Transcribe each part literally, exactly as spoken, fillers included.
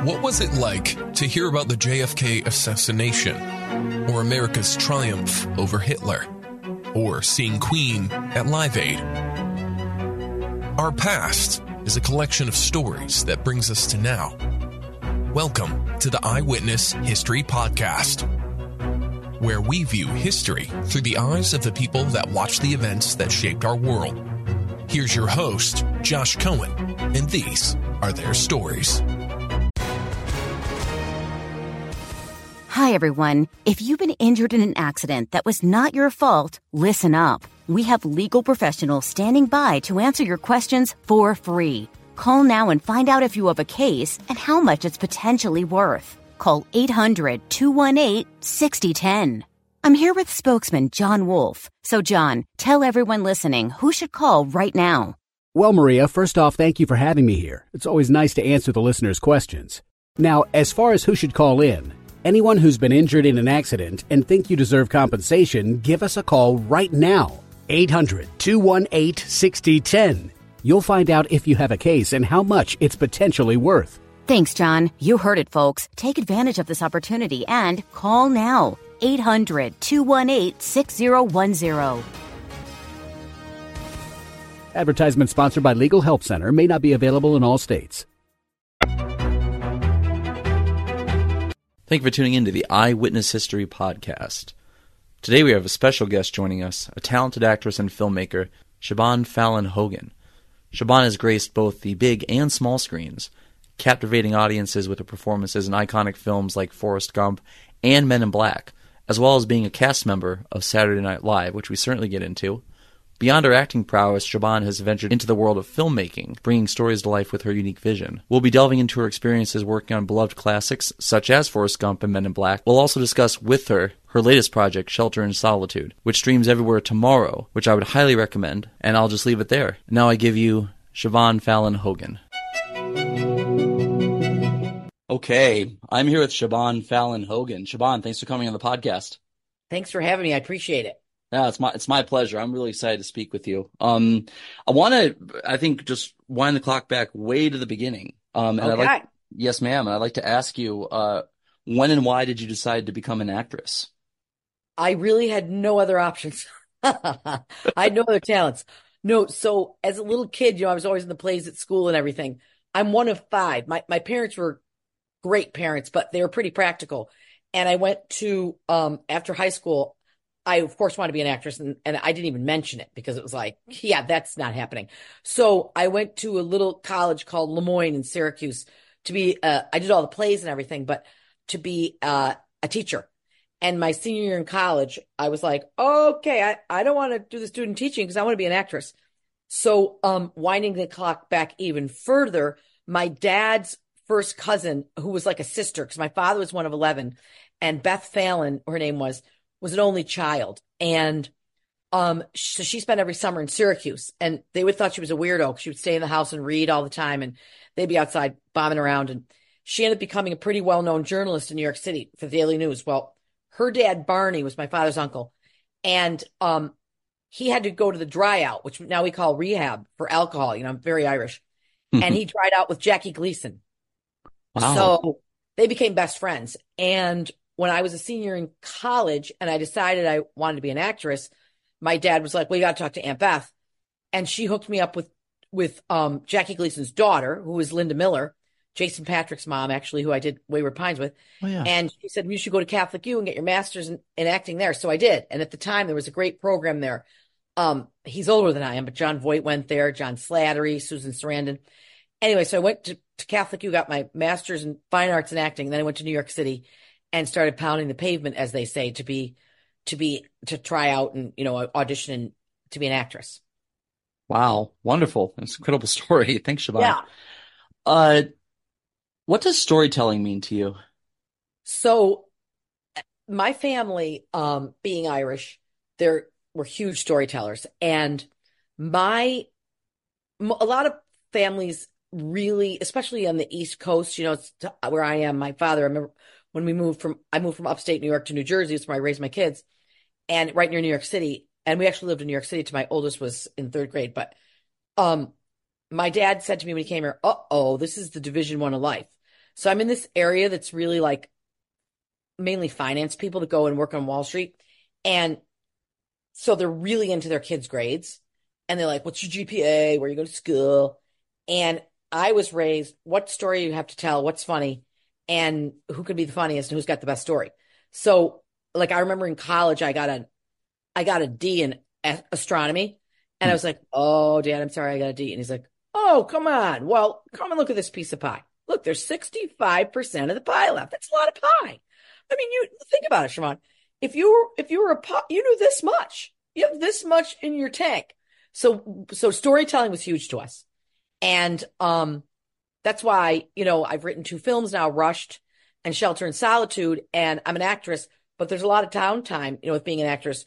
What was it like to hear about the J F K assassination, or America's triumph over Hitler, or seeing Queen at Live Aid? Our past is a collection of stories that brings us to now. Welcome to the Eyewitness History Podcast, where we view history through the eyes of the people that watched the events that shaped our world. Here's your host, Josh Cohen, and these are their stories. Hi, everyone. If you've been injured in an accident that was not your fault, listen up. We have legal professionals standing by to answer your questions for free. Call now and find out if you have a case and how much it's potentially worth. Call eight hundred, two one eight, six zero one zero. I'm here with spokesman John Wolf. So, John, tell everyone listening who should call right now. Well, Maria, first off, thank you for having me here. It's always nice to answer the listeners' questions. Now, as far as who should call in, anyone who's been injured in an accident and think you deserve compensation, give us a call right now. eight hundred, two one eight, six zero one zero. You'll find out if you have a case and how much it's potentially worth. Thanks, John. You heard it, folks. Take advantage of this opportunity and call now. eight hundred, two one eight, six zero one zero. Advertisement sponsored by Legal Help Center. May not be available in all states. Thank you for tuning in to the Eyewitness History Podcast. Today we have a special guest joining us, a talented actress and filmmaker, Siobhan Fallon Hogan. Siobhan has graced both the big and small screens, captivating audiences with her performances in iconic films like Forrest Gump and Men in Black, as well as being a cast member of Saturday Night Live, which we certainly get into. Beyond her acting prowess, Siobhan has ventured into the world of filmmaking, bringing stories to life with her unique vision. We'll be delving into her experiences working on beloved classics such as Forrest Gump and Men in Black. We'll also discuss with her her latest project, Shelter in Solitude, which streams everywhere tomorrow, which I would highly recommend, and I'll just leave it there. Now I give you Siobhan Fallon Hogan. Okay, I'm here with Siobhan Fallon Hogan. Siobhan, thanks for coming on the podcast. Thanks for having me. I appreciate it. Yeah, it's my it's my pleasure. I'm really excited to speak with you. Um, I want to, I think, just wind the clock back way to the beginning. Um, and okay. I'd like, yes, ma'am. And I'd like to ask you, uh, when and why did you decide to become an actress? I really had no other options. I had no other talents. No, so as a little kid, you know, I was always in the plays at school and everything. I'm one of five. My my parents were great parents, but they were pretty practical. And I went to, um, after high school, I, of course, wanted to be an actress, and, and I didn't even mention it because it was like, yeah, that's not happening. So I went to a little college called Le Moyne in Syracuse to be, uh, I did all the plays and everything, but to be uh, a teacher. And my senior year in college, I was like, okay, I, I don't want to do the student teaching because I want to be an actress. So um, winding the clock back even further, my dad's first cousin, who was like a sister, because my father was one of eleven, and Beth Fallon, her name was, was an only child. And um, so she spent every summer in Syracuse, and they would thought she was a weirdo. She would stay in the house and read all the time, and they'd be outside bombing around. And she ended up becoming a pretty well-known journalist in New York City for the Daily News. Well, her dad, Barney, was my father's uncle, and um, he had to go to the dry out, which now we call rehab for alcohol. You know, I'm very Irish. And he dried out with Jackie Gleason. Wow. So they became best friends. And when I was a senior in college and I decided I wanted to be an actress, my dad was like, well, you got to talk to Aunt Beth. And she hooked me up with, with um, Jackie Gleason's daughter, who was Linda Miller, Jason Patrick's mom, actually, who I did Wayward Pines with. Oh, yeah. And she said, you should go to Catholic U and get your master's in, in acting there. So I did. And at the time, there was a great program there. Um, he's older than I am, but John Voight went there, John Slattery, Susan Sarandon. Anyway, so I went to, to Catholic U, got my master's in fine arts and acting. And then I went to New York City and started pounding the pavement, as they say, to be, to be, to try out and, you know, audition to be an actress. Wow. Wonderful. That's an incredible story. Thanks, Siobhan. Yeah. Uh, what does storytelling mean to you? So my family, um, being Irish, they're, were huge storytellers. And my, a lot of families really, especially on the East Coast, you know, it's where I am. My father, I remember when we moved from, I moved from upstate New York to New Jersey. It's where I raised my kids, and right near New York City. And we actually lived in New York City till my oldest was in third grade. But um, my dad said to me when he came here, uh-oh, this is the Division One of life. So I'm in this area that's really like mainly finance people that go and work on Wall Street. And so they're really into their kids' grades. And they're like, what's your G P A? Where you go to school? And I was raised, what story you have to tell? What's funny? And who could be the funniest and who's got the best story? So like, I remember in college, I got a, I got a D in a- astronomy. And I was like, oh, Dad, I'm sorry, I got a D. And he's like, oh, come on. Well, come and look at this piece of pie. Look, there's sixty-five percent of the pie left. That's a lot of pie. I mean, you think about it, Siobhan. If you were, if you were a pie, you knew this much. You have this much in your tank. So, so storytelling was huge to us. And, um, that's why, you know, I've written two films now, Rushed and Shelter in Solitude, and I'm an actress, but there's a lot of downtime, you know, with being an actress.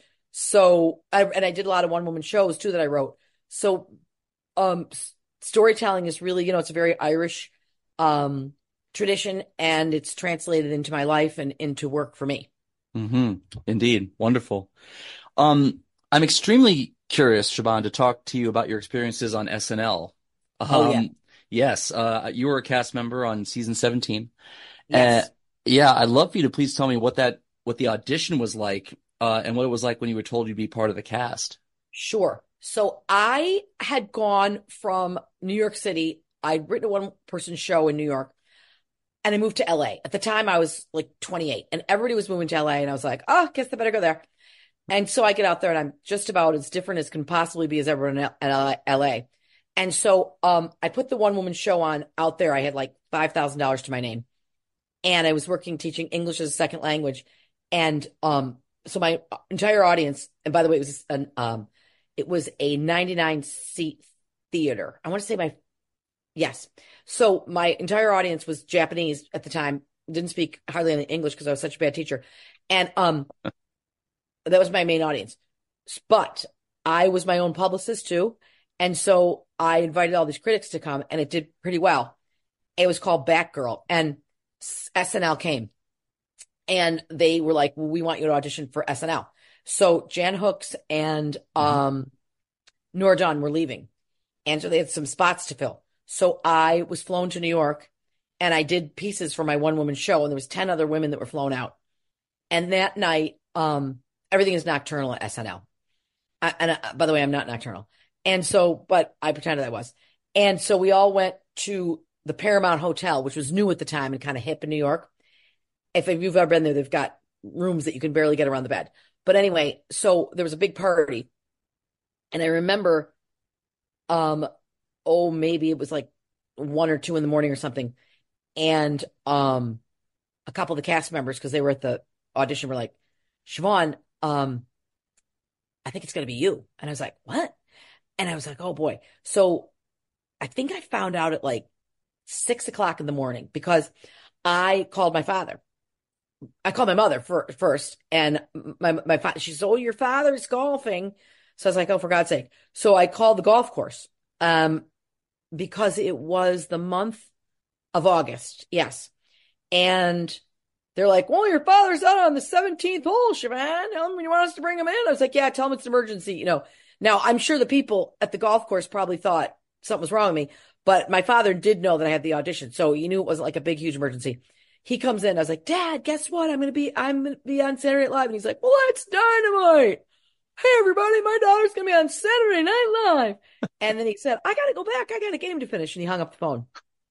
So, I, and I did a lot of one-woman shows too that I wrote. So, um, s- storytelling is really, you know, it's a very Irish, um, tradition, and it's translated into my life and into work for me. Mm-hmm. Indeed. Wonderful. Um, I'm extremely curious, Siobhan, to talk to you about your experiences on S N L. Um, Oh, yeah. Yes, uh, you were a cast member on season seventeen. Uh, Yes. yeah, I'd love for you to please tell me what that, what the audition was like, uh, and what it was like when you were told you'd be part of the cast. Sure. So I had gone from New York City. I'd written a one-person show in New York, and I moved to L A. At the time, I was like twenty-eight, and everybody was moving to L A, and I was like, oh, guess I better go there. And so I get out there, and I'm just about as different as can possibly be as everyone in L A. And so um, I put the one-woman show on out there. I had like five thousand dollars to my name, and I was working teaching English as a second language. And um, so my entire audience, and by the way, it was an um, it was a ninety-nine seat theater. I want to say my yes. So my entire audience was Japanese at the time. Didn't speak hardly any English because I was such a bad teacher, and um, that was my main audience. But I was my own publicist too, and so I invited all these critics to come, and it did pretty well. It was called Batgirl, and S N L came, and they were like, well, "We want you to audition for S N L." So Jan Hooks and um, Nora Dunn were leaving, and so they had some spots to fill. So I was flown to New York, and I did pieces for my one-woman show, and there was ten other women that were flown out. And that night, um, everything is nocturnal at S N L. I, and I, by the way, I'm not nocturnal. And so, but I pretended I was. And so we all went to the Paramount Hotel, which was new at the time and kind of hip in New York. If you've ever been there, they've got rooms that you can barely get around the bed. But anyway, so there was a big party. And I remember, um, oh, maybe it was like one or two in the morning or something. And um, a couple of the cast members, because they were at the audition, were like, Siobhan, um, I think it's going to be you. And I was like, what? And I was like, oh boy. So I think I found out at like six o'clock in the morning because I called my father. I called my mother for, first. And my, my father, she said, oh, your father's golfing. So I was like, oh, for God's sake. So I called the golf course, um, because it was the month of August. Yes. And they're like, well, your father's out on the seventeenth hole, Siobhan. Tell him you want us to bring him in. I was like, yeah, tell him it's an emergency. You know, now I'm sure the people at the golf course probably thought something was wrong with me, but my father did know that I had the audition. So he knew it wasn't like a big, huge emergency. He comes in. I was like, Dad, guess what? I'm going to be, I'm going to be on Saturday Night Live. And he's like, well, that's dynamite. Hey, everybody, my daughter's going to be on Saturday Night Live. And then he said, I got to go back. I got a game to finish. And he hung up the phone.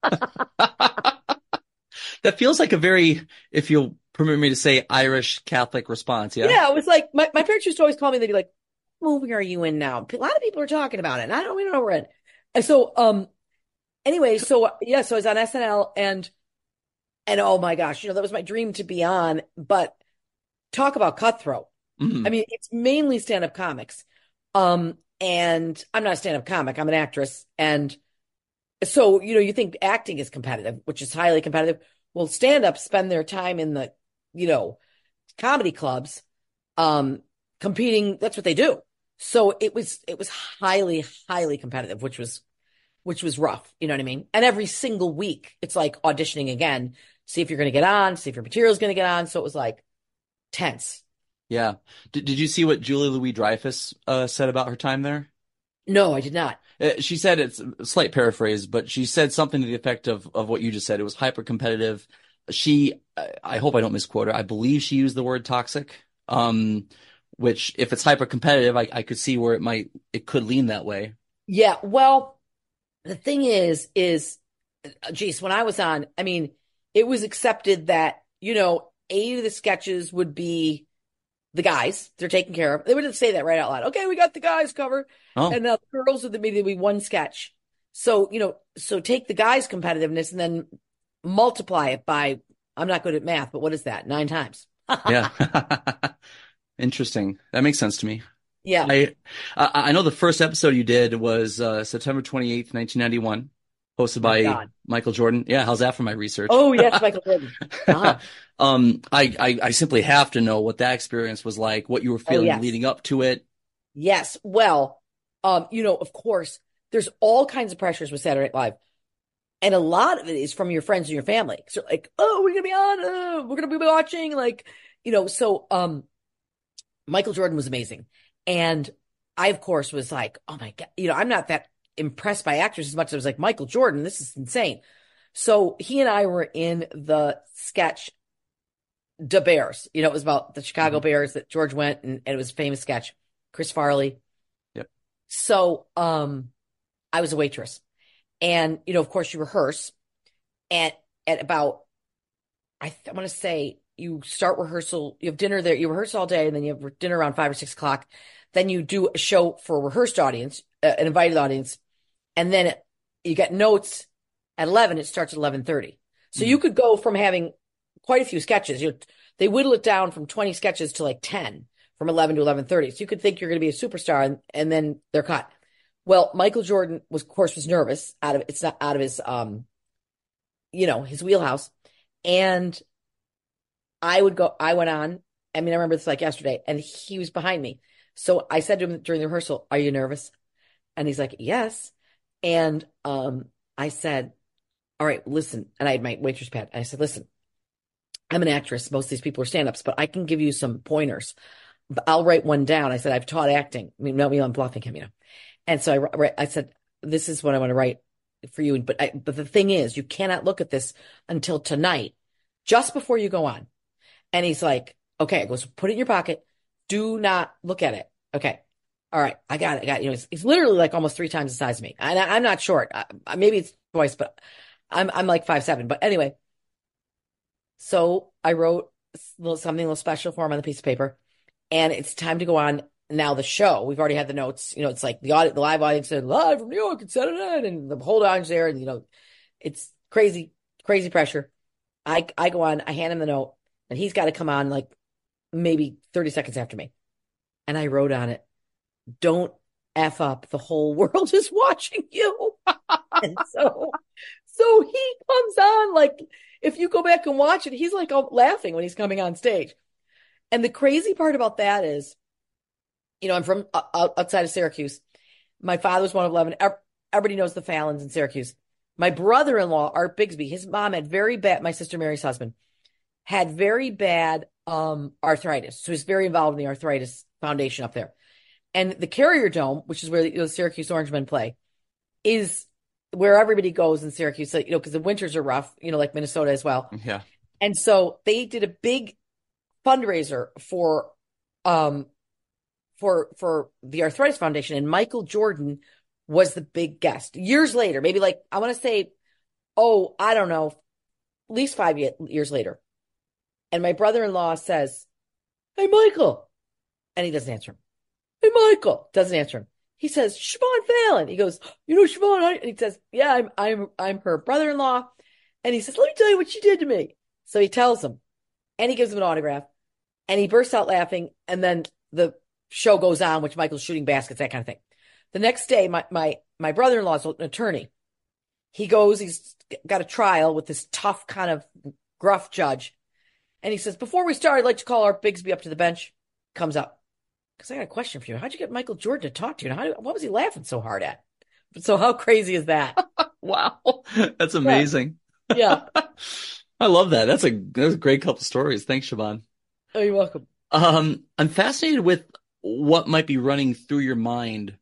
That feels like a very, if you'll permit me to say, Irish Catholic response. Yeah. Yeah. It was like, my, my parents used to always call me. They'd be like, what movie are you in now? A lot of people are talking about it. And I don't, we don't know where it. And so, um, anyway, so yeah, so I was on S N L and, and oh my gosh, you know, that was my dream to be on, but talk about cutthroat. Mm. I mean, it's mainly stand-up comics. Um, and I'm not a stand-up comic. I'm an actress. And so, you know, you think acting is competitive, which is highly competitive. Well, stand-ups spend their time in the, you know, comedy clubs, um, competing. That's what they do. So it was, it was highly, highly competitive, which was, which was rough. You know what I mean? And every single week, it's like auditioning again, see if you're going to get on, see if your material is going to get on. So it was like tense. Yeah. Did, did you see what Julia Louis-Dreyfus uh, said about her time there? No, I did not. Uh, She said, it's a slight paraphrase, but she said something to the effect of of what you just said. It was hyper competitive. She, I I hope I don't misquote her. I believe she used the word toxic. Um, which if it's hyper competitive, I, I could see where it might it could lean that way. Yeah, well, the thing is, is, uh, geez, when I was on, I mean, it was accepted that, you know, eight of the sketches would be the guys they're taken care of. They wouldn't say that right out loud. Okay, we got the guys covered. Oh, And now the girls would maybe be one sketch. So, you know, so take the guys' competitiveness and then multiply it by, I'm not good at math, but what is that? Nine times. yeah. Interesting. That makes sense to me. Yeah. I I I know the first episode you did was uh, September twenty-eighth, nineteen ninety-one, hosted My by God. Michael Jordan. Yeah, how's that for my research? Oh, yes, Michael Jordan. Uh-huh. Um, I, I I simply have to know what that experience was like, what you were Oh, feeling yes. leading up to it. Yes. Well, um, you know, of course, there's all kinds of pressures with Saturday Night Live. And a lot of it is from your friends and your family. So like, oh, we're gonna be on, uh, we're gonna be watching, like, you know, so um Michael Jordan was amazing. And I, of course, was like, oh my God, you know, I'm not that impressed by actors as much as I was like, Michael Jordan, this is insane. So he and I were in the sketch Da Bears. You know, it was about the Chicago Mhm. Bears that George went and, and it was a famous sketch. Chris Farley. Yep. So um I was a waitress. And, you know, of course you rehearse at at about I, th- I want to say you start rehearsal, you have dinner there, you rehearse all day, and then you have dinner around five or six o'clock. Then you do a show for a rehearsed audience, uh, an invited audience, and then it, you get notes at eleven. It starts at eleven thirty. So you Mhm. could go from having quite a few sketches. You they whittle it down from twenty sketches to like ten from eleven to eleven thirty. So you could think you're going to be a superstar, and, and then they're cut. Well, Michael Jordan was, of course, was nervous out of it's not out of his um, you know, his wheelhouse, and I would go, I went on. I mean, I remember this like yesterday, and he was behind me. So I said to him during the rehearsal, "Are you nervous?" And he's like, "Yes." And um, I said, "All right, listen." And I had my waitress pad. I said, "Listen, I'm an actress. Most of these people are stand-ups, but I can give you some pointers. But I'll write one down." I said, "I've taught acting." I mean, no, I'm bluffing him, you know. And so I, wri- I said, "This is what I want to write for you." But I, but the thing is, you cannot look at this until tonight, just before you go on. And he's like, "Okay." I goes, "Put it in your pocket. Do not look at it." Okay. All right. I got it. I got it. You know, he's, he's literally like almost three times the size of me. And I, I'm not short. I, I- maybe it's twice, but I'm, I'm like five, seven. But anyway, so I wrote a little, something a little special for him on the piece of paper, and it's time to go on now the show. We've already had the notes. You know, it's like the audit, the live audience said live from New York and Saturday night, and the whole audience there, and you know, it's crazy, crazy pressure. I, I go on, I hand him the note, and he's got to come on like maybe thirty seconds after me. And I wrote on it, "Don't F up. The whole world is watching you." And so, so he comes on like, if you go back and watch it, he's like all laughing when he's coming on stage. And the crazy part about that is, you know, I'm from uh, out- outside of Syracuse. My father's one of eleven. Ev- Everybody knows the Fallons in Syracuse. My brother-in-law, Art Bigsby, his mom had very bad, my sister Mary's husband, had very bad um, arthritis. So he's very involved in the arthritis foundation up there. And the Carrier Dome, which is where the, you know, Syracuse Orangemen play, is where everybody goes in Syracuse, so, you know, because the winters are rough, you know, like Minnesota as well. Yeah. And so they did a big fundraiser for um for for the Arthritis Foundation, and Michael Jordan was the big guest. Years later, maybe like I want to say, oh, I don't know, at least five ye- years later. And my brother-in-law says, "Hey, Michael," and he doesn't answer him. "Hey, Michael," doesn't answer him. He says, "Siobhan Fallon." He goes, "You know Siobhan?" And he says, "Yeah, I'm I'm I'm her brother-in-law." And he says, "Let me tell you what she did to me." So he tells him, and he gives him an autograph, and he bursts out laughing. And then the show goes on, which Michael's shooting baskets, that kind of thing. The next day, my my my brother-in-law is an attorney. He goes, he's got a trial with this tough kind of gruff judge. And he says, "Before we start, I'd like to call Art Bigsby up to the bench." Comes up. Because I got a question for you. How'd you get Michael Jordan to talk to you? And how, what was he laughing so hard at? So how crazy is that? Wow. That's amazing. Yeah. I love that. That's a that's a great couple stories. Thanks, Siobhan. Oh, you're welcome. Um, I'm fascinated with what might be running through your mind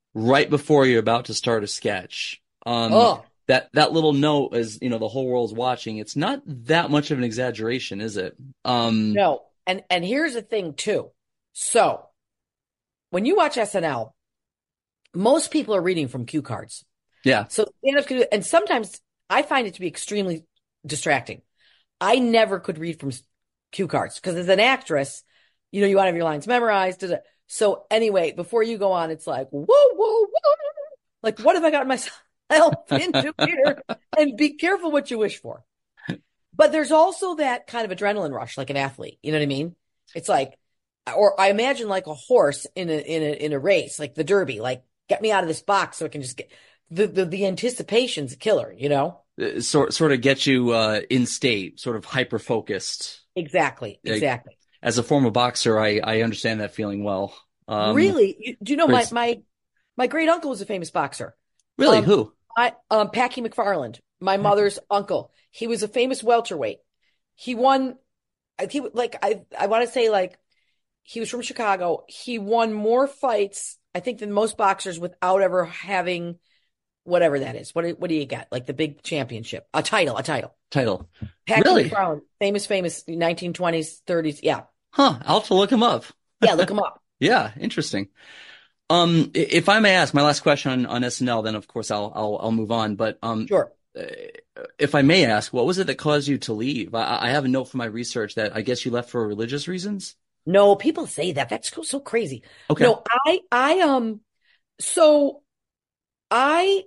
right before you're about to start a sketch. Um, Oh, that that little note is, you know, the whole world's watching. It's not that much of an exaggeration, is it? Um, no. And and here's the thing too. So when you watch S N L, most people are reading from cue cards. yeah. So stand-ups can do, and sometimes I find it to be extremely distracting. I never could read from s- cue cards because as an actress, you know, you want to have your lines memorized. Da, da. So anyway, before you go on, it's like, whoa, whoa, whoa. Like, what have I gotten myself into here? And be careful what you wish for. But there's also that kind of adrenaline rush, like an athlete. You know what I mean? It's like, or I imagine like a horse in a in a in a race, like the Derby. Like, get me out of this box so I can just get the the, the anticipation's a killer. You know? Uh, Sort sort of get you uh, in state, sort of hyper focused. Exactly, Like, exactly. as a former boxer, I I understand that feeling well. Um, Really? You, do you know my Chris- my my great uncle was a famous boxer. really, Um, who? I um Packy McFarland, my mother's uncle. He was a famous welterweight. He won. I He like I I want to say like he was from Chicago. He won more fights, I think, than most boxers without ever having whatever that is. What do, what do you get? Like the big championship, a title, a title. Title? Packy Really? McFarland, famous, famous nineteen twenties, thirties. Yeah, Huh? I'll have to look him up. yeah. Look him up. Yeah, interesting. Um, i- if I may ask, my last question on, on S N L, then of course I'll I'll I'll move on. But um, Sure. uh, if I may ask, what was it that caused you to leave? I, I have a note from my research that I guess you left for religious reasons. No, people say that. That's so, so crazy. Okay. No, I, I, um, so I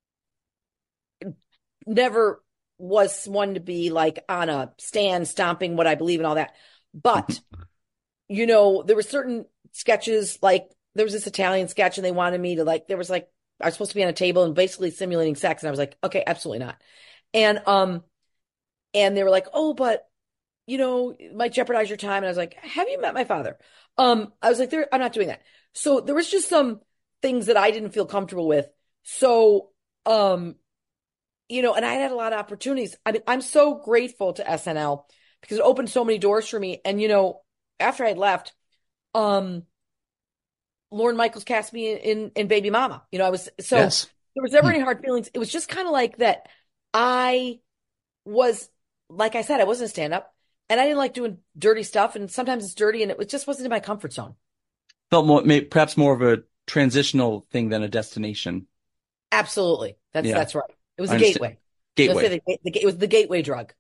never was one to be like on a stand stomping what I believe and all that. But, you know, there were certain sketches, like there was this Italian sketch and they wanted me to like, there was like, I was supposed to be on a table and basically simulating sex. And I was like, okay, absolutely not. And, um, and they were like, oh, but you know, it might jeopardize your time. And I was like, have you met my father? Um, I was like, there, I'm not doing that. So there was just some things that I didn't feel comfortable with. So, um, you know, and I had a lot of opportunities. I mean, I'm so grateful to S N L because it opened so many doors for me. And, you know, after I had left, um, Lorne Michaels cast me in, in, in Baby Mama. You know, I was, so Yes. there was never any hard feelings. It was just kind of like that. I was, like I said, I wasn't a stand-up. And I didn't like doing dirty stuff. And sometimes it's dirty and it just wasn't in my comfort zone. Felt more, may, perhaps more of a transitional thing than a destination. Absolutely. That's, Yeah. that's right. It was I a understand. gateway. They'll say Gateway. the, the, it was the gateway drug.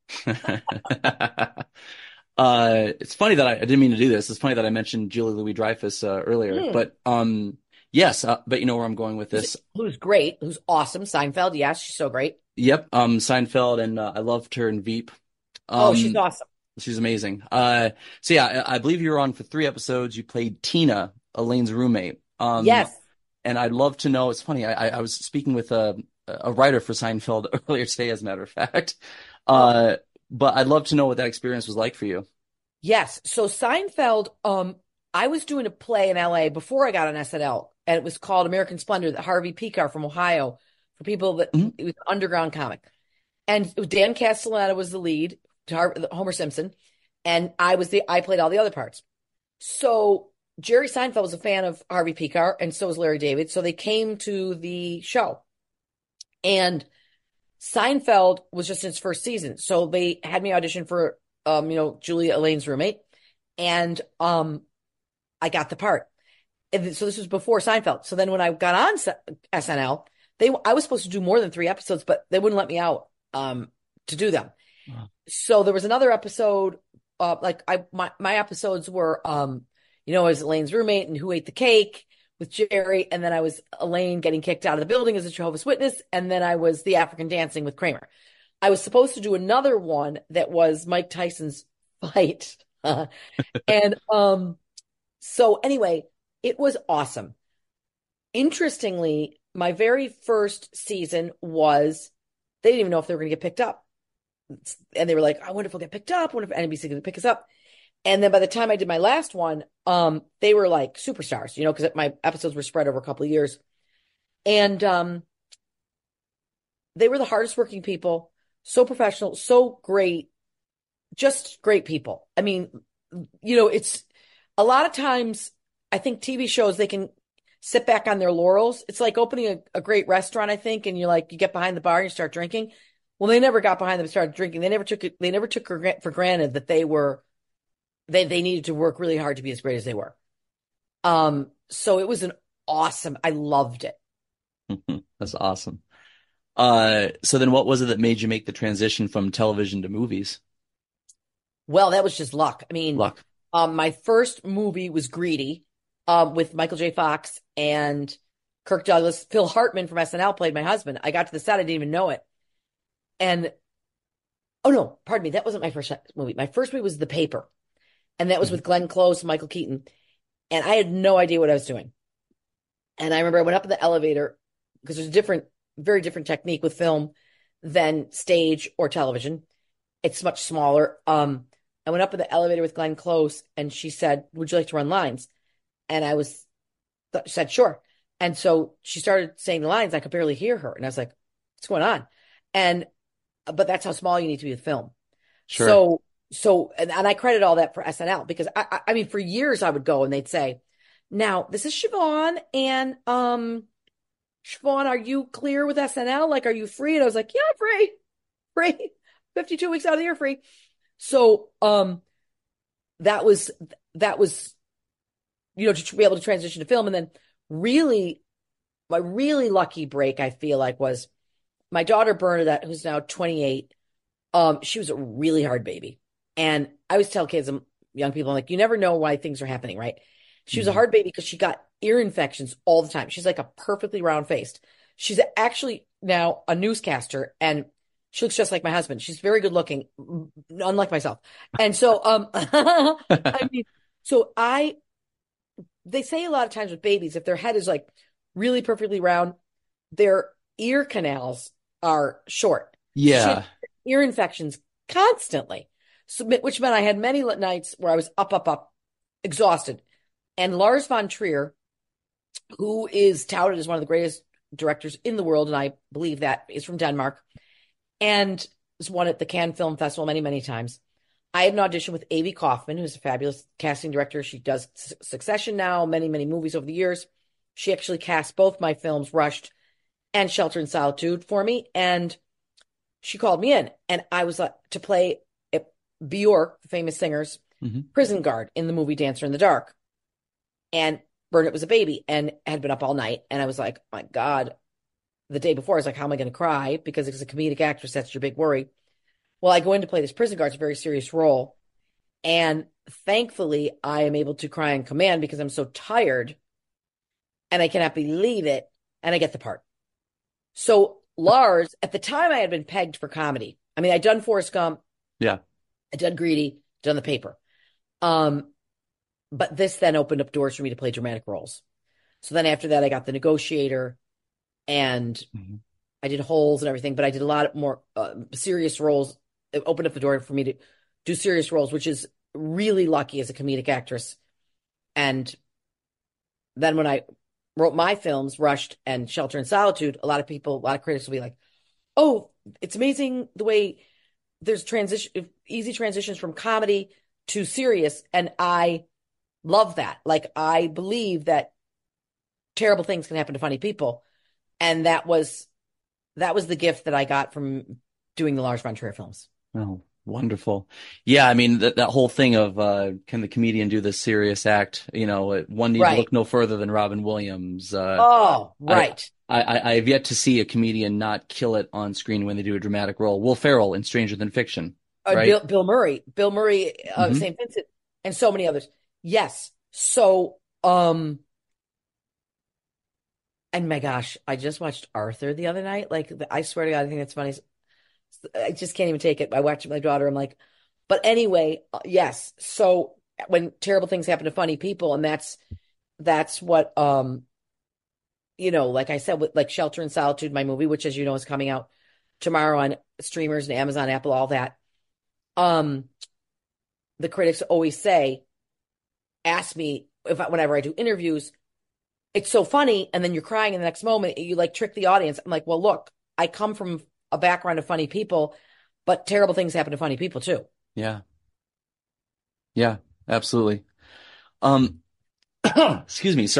Uh, it's funny that I, I didn't mean to do this. It's funny that I mentioned Julie Louis-Dreyfus uh, earlier, Mm. but um, yes, uh, but you know where I'm going with this. Who's great, who's awesome. Seinfeld. Yes, she's so great. Yep, um, Seinfeld, and uh, I loved her in Veep. Oh, Um, she's awesome. she's amazing. Uh, so yeah, I, I believe you were on for three episodes. You played Tina, Elaine's roommate. Um, Yes. and I'd love to know. It's funny. I, I I was speaking with a a writer for Seinfeld earlier today, as a matter of fact. Uh, but I'd love to know what that experience was like for you. Yes. So Seinfeld, um, I was doing a play in L A before I got on S N L, and it was called American Splendor, that Harvey Picar from Ohio, for people that Mhm. it was an underground comic. And it was Dan Castellaneta was the lead, Har- Homer Simpson, and I was the I played all the other parts. So Jerry Seinfeld was a fan of Harvey Picar, and so was Larry David. So they came to the show. And Seinfeld was just in its first season. So they had me audition for um, you know, Julia Elaine's roommate. And um I got the part. And so this was before Seinfeld. So then when I got on S- SNL, they I was supposed to do more than three episodes, but they wouldn't let me out um to do them. Wow. So there was another episode, uh, like I my my episodes were um, you know, I was Elaine's roommate and Who Ate the Cake with Jerry, and then I was Elaine getting kicked out of the building as a Jehovah's Witness, and then I was the African dancing with Kramer. I was supposed to do another one that was Mike Tyson's fight. and um, so anyway, it was awesome. Interestingly, my very first season was, they didn't even know if they were going to get picked up. And they were like, I wonder if we'll get picked up. I wonder if N B C is going to pick us up. And then by the time I did my last one, um, they were like superstars, you know, because my episodes were spread over a couple of years. And um, they were the hardest working people, so professional, so great, just great people. I mean, you know, it's a lot of times I think T V shows, they can sit back on their laurels. It's like opening a, a great restaurant, I think, and you're like, you get behind the bar and you start drinking. Well, they never got behind them and started drinking. They never took it, they never took for granted that they were, they, they needed to work really hard to be as great as they were. Um, so it was an awesome, I loved it. That's awesome. Uh, so then what was it that made you make the transition from television to movies? Well, that was just luck. I mean, Luck. Um, my first movie was Greedy, um, with Michael J. Fox and Kirk Douglas. Phil Hartman from S N L played my husband. I got to the set, I didn't even know it. And, oh no, pardon me, that wasn't my first movie. My first movie was The Paper. And that was with Glenn Close and Michael Keaton. And I had no idea what I was doing. And I remember I went up in the elevator because there's a different, very different technique with film than stage or television. It's much smaller. Um, I went up in the elevator with Glenn Close and she said, would you like to run lines? And I was, th- said, sure. And so she started saying the lines. I could barely hear her. And I was like, what's going on? And, but that's how small you need to be with film. Sure. So, so, and, and I credit all that for S N L because I, I, I mean, for years I would go and they'd say, now this is Siobhan and, um, Siobhan, are you clear with S N L? Like, are you free? And I was like, yeah, free, free, fifty-two weeks out of the year, free. So, um, that was, that was, you know, to be able to transition to film. And then really, my really lucky break, I feel like, was my daughter Bernadette, who's now twenty-eight. Um, she was a really hard baby. And I always tell kids and young people, I'm like, you never know why things are happening, right? She was mm-hmm. a hard baby because she got ear infections all the time. She's like a perfectly round faced. She's actually now a newscaster and she looks just like my husband. She's very good looking, unlike myself. And so, um, I mean, so I, they say a lot of times with babies, if their head is like really perfectly round, their ear canals are short. Yeah. She had ear infections constantly. So, which meant I had many nights where I was up, up, up, exhausted. And Lars von Trier, who is touted as one of the greatest directors in the world, and I believe that, is from Denmark, and has won at the Cannes Film Festival many, many times. I had an audition with Avi Kaufman, who's a fabulous casting director. She does Succession now, many, many movies over the years. She actually cast both my films, Rushed and Shelter in Solitude, for me. And she called me in, and I was like, to play Bjork, the famous singer's mm-hmm. prison guard in the movie Dancer in the Dark. And Bernadette was a baby and had been up all night. And I was like, oh my God, the day before, I was like, how am I going to cry? Because as a comedic actress, that's your big worry. Well, I go in to play this prison guard. It's a very serious role. And thankfully, I am able to cry on command because I'm so tired and I cannot believe it. And I get the part. So Lars, at the time, I had been pegged for comedy. I mean, I'd done Forrest Gump. Yeah. I'd done Greedy, done The Paper. Um, but this then opened up doors for me to play dramatic roles. So then after that, I got The Negotiator and mm-hmm. I did Holes and everything, but I did a lot more uh, serious roles. It opened up the door for me to do serious roles, which is really lucky as a comedic actress. And then when I wrote my films, Rushed and Shelter in Solitude, a lot of people, a lot of critics will be like, oh, it's amazing the way there's transition, easy transitions from comedy to serious. And I love that. Like, I believe that terrible things can happen to funny people. And that was, that was the gift that I got from doing the Lars von Trier films. Oh, wonderful. Yeah. I mean, that, that whole thing of, uh, can the comedian do this serious act? You know, one need right. to look no further than Robin Williams. Uh, oh, right. I, I, I have yet to see a comedian not kill it on screen when they do a dramatic role. Will Ferrell in Stranger Than Fiction. Uh, right? Bill, Bill Murray, Bill Murray, uh, mm-hmm. Saint Vincent, and so many others. Yes. So, um, and my gosh, I just watched Arthur the other night. Like, I swear to God, I think that's funny. I just can't even take it. I watched it with my daughter. I'm like, but anyway, uh, yes. So when terrible things happen to funny people, and that's, that's what, um, you know, like I said, with like Shelter in Solitude, my movie, which, as you know, is coming out tomorrow on streamers and Amazon, Apple, all that. Um, the critics always say, ask me if I, whenever I do interviews, it's so funny. And then you're crying in the next moment. You like trick the audience. I'm like, well, look, I come from a background of funny people, but terrible things happen to funny people too. Yeah. Yeah, absolutely. Um, excuse me. Sorry.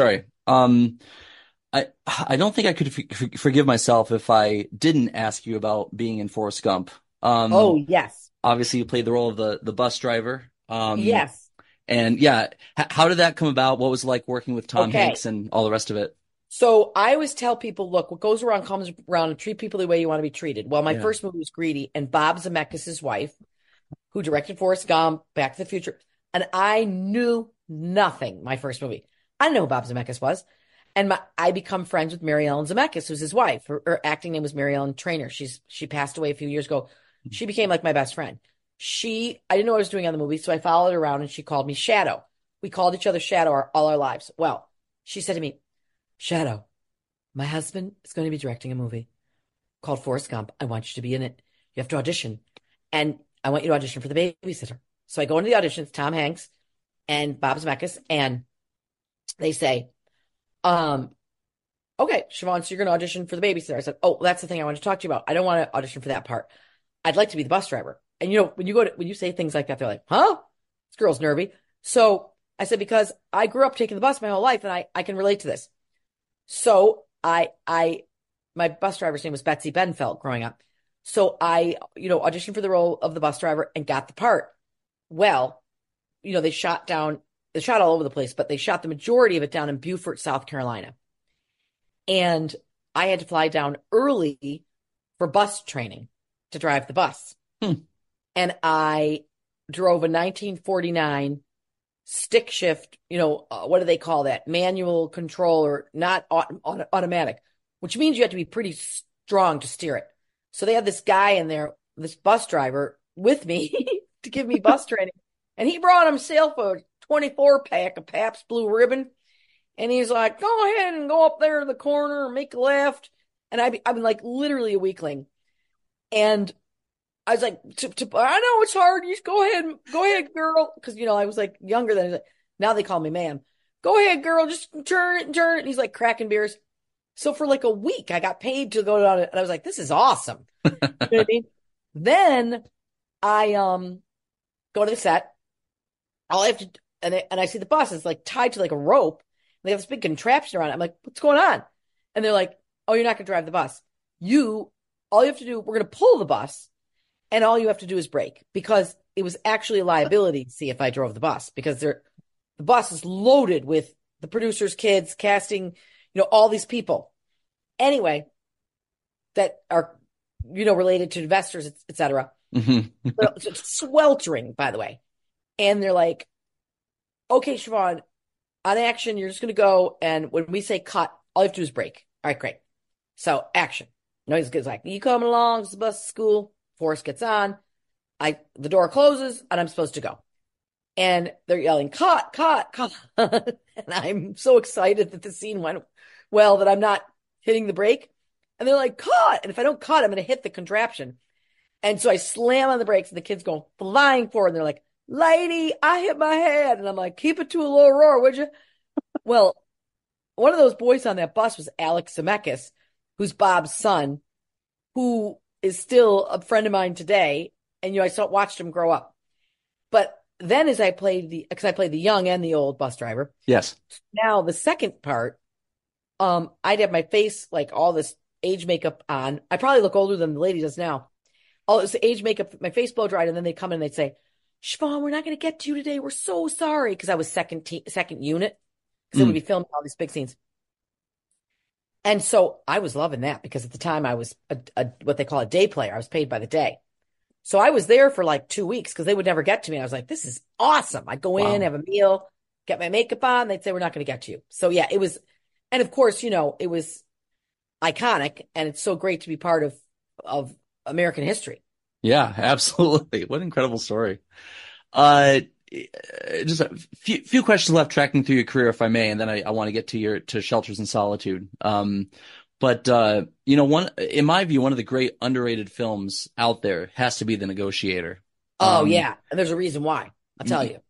Um, I I don't think I could f forgive myself if I didn't ask you about being in Forrest Gump. Oh, Um, yes. obviously you played the role of the the bus driver. Um, Yes. and yeah, h how did that come about? What was it like working with Tom Okay. Hanks and all the rest of it? So I always tell people, look, what goes around comes around, and treat people the way you want to be treated. Well, my Yeah. first movie was Greedy, and Bob Zemeckis, his wife, who directed Forrest Gump, Back to the Future, and I knew nothing. My first movie, I didn't know who Bob Zemeckis was, and my I become friends with Mary Ellen Zemeckis, who's his wife. Her, her acting name was Mary Ellen Trainor. She's she passed away a few years ago. She became like my best friend. She I didn't know what I was doing on the movie, so I followed her around, and she called me Shadow. We called each other Shadow our, all our lives. Well, she said to me, Shadow, my husband is going to be directing a movie called Forrest Gump. I want you to be in it. You have to audition. And I want you to audition for the babysitter. So I go into the auditions, Tom Hanks and Bob Zemeckis, and they say, um, okay, Siobhan, so you're going to audition for the babysitter. I said, oh, that's the thing I want to talk to you about. I don't want to audition for that part. I'd like to be the bus driver. And you know, when you go to, when you say things like that, they're like, huh? This girl's nervy. So I said, because I grew up taking the bus my whole life and I, I can relate to this. So I, I, my bus driver's name was Betsy Benfeld growing up. So I, you know, auditioned for the role of the bus driver and got the part. Well, you know, they shot down, they shot all over the place, but they shot the majority of it down in Beaufort, South Carolina. And I had to fly down early for bus training to drive the bus. Hmm. And I drove a nineteen forty-nine stick shift, you know, uh, what do they call that? Manual control, or not auto auto automatic, which means you have to be pretty strong to steer it. So they had this guy in there, this bus driver with me to give me bus training. And he brought himself a twenty-four pack of Pabst Blue Ribbon. And he's like, go ahead and go up there to the corner and make a left. And I, I've been like literally a weakling. And I was like, to, to, I know it's hard. You just go ahead, go ahead, girl. Because, you know, I was like younger than, now they call me ma'am. Go ahead, girl. Just turn it and turn it. And he's like cracking beers. So for like a week, I got paid to go down it. And I was like, this is awesome. You know what I mean? Then I um go to the set. All I have to, and I, and I see the bus is like tied to like a rope. They have this big contraption around it. I'm like, what's going on? And they're like, oh, you're not going to drive the bus. You, all you have to do, we're going to pull the bus. And all you have to do is brake, because it was actually a liability to see if I drove the bus, because they're, the bus is loaded with the producer's kids, casting, you know, all these people. Anyway, that are, you know, related to investors, et cetera. Mm-hmm. It's sweltering, by the way. And they're like, okay, Siobhan, on action, you're just going to go. And when we say cut, all you have to do is brake. All right, great. So action. You know, he's like, you coming along? It's the bus to school. Forrest gets on. I the door closes and I'm supposed to go. And they're yelling, cut, cut, cut. And I'm so excited that the scene went well that I'm not hitting the brake. And they're like, cut. And if I don't cut, I'm going to hit the contraption. And so I slam on the brakes and the kids go flying forward. And they're like, lady, I hit my head. And I'm like, keep it to a low roar, would you? Well, one of those boys on that bus was Alex Zemeckis, who's Bob's son, who is still a friend of mine today. And, you know, I saw, watched him grow up. But then as I played the, because I played the young and the old bus driver. Yes. Now the second part, um, I'd have my face, like all this age makeup on. I probably look older than the lady does now. All this age makeup, my face blow dried. And then they'd come in and they'd say, Siobhan, we're not going to get to you today. We're so sorry. Because I was second te- second unit. Because mm. they would be filming all these big scenes. And so I was loving that, because at the time I was a, a what they call a day player. I was paid by the day. So I was there for like two weeks because they would never get to me. I was like, this is awesome. I'd go wow. in, have a meal, get my makeup on. They'd say, we're not going to get to you. So yeah, it was. And of course, you know, it was iconic, and it's so great to be part of, of American history. Yeah, absolutely. What an incredible story. Uh, just a few, few questions left tracking through your career, if I may, and then I, I want to get to your, to Shelters in Solitude. Um, but, uh, you know, one, in my view, one of the great underrated films out there has to be The Negotiator. Oh, um, yeah. And there's a reason why. I'll tell you.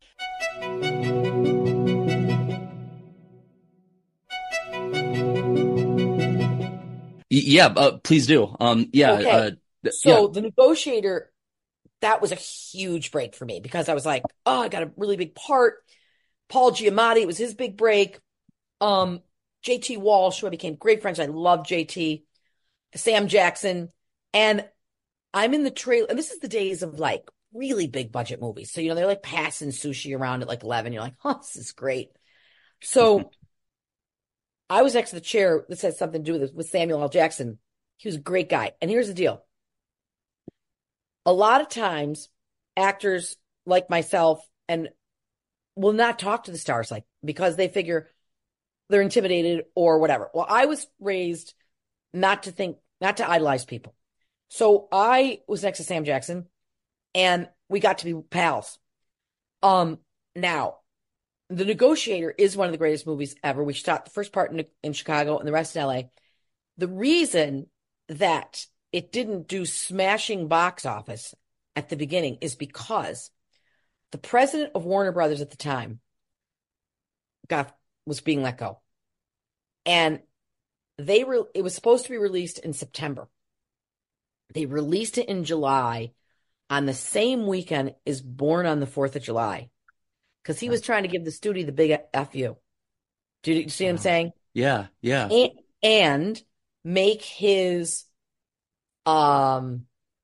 Yeah, uh, please do. Um, yeah. Okay. Uh, so yeah. The Negotiator, that was a huge break for me, because I was like, oh, I got a really big part. Paul Giamatti, it was his big break. Um, J T Walsh, who I became great friends. I love J T, Sam Jackson. And I'm in the trailer. And this is the days of like really big budget movies. So, you know, they're like passing sushi around at like eleven. You're like, oh, this is great. So I was next to the chair. This has something to do with, with Samuel L. Jackson. He was a great guy. And here's the deal. A lot of times, actors like myself and will not talk to the stars like because they figure they're intimidated or whatever. Well, I was raised not to think, not to idolize people. So I was next to Sam Jackson and we got to be pals. Um, now, The Negotiator is one of the greatest movies ever. We shot the first part in, in Chicago and the rest in L A. The reason that it didn't do smashing box office at the beginning is because the president of Warner Brothers at the time got was being let go. And they re- it was supposed to be released in September. They released it in July on the same weekend as Born on the fourth of July. Because he was trying to give the studio the big F you. Do you see what I'm saying? Yeah, yeah. And, and make his um